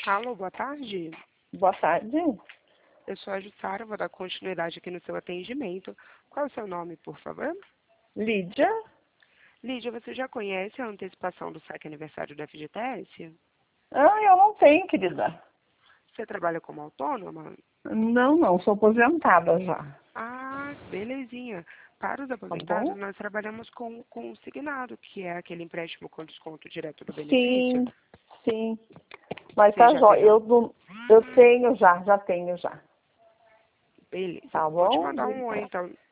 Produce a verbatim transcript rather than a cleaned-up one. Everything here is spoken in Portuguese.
Alô, boa tarde. Boa tarde. Eu sou a Jussara, vou dar continuidade aqui no seu atendimento. Qual é o seu nome, por favor? Lídia? Lídia, você já conhece a antecipação do saque aniversário da F G T S? Ah, eu não tenho, querida. Você trabalha como autônoma? Não, não, sou aposentada já. Ah, belezinha. Para os Tá aposentados, bom? nós trabalhamos com com o Signado, que é aquele empréstimo com desconto direto do benefício. Sim, sim. Mas Você tá já jóia. Eu, ganhou? não- eu tenho já, já tenho já. Beleza. Tá Vou te bom? mandar um oi, então.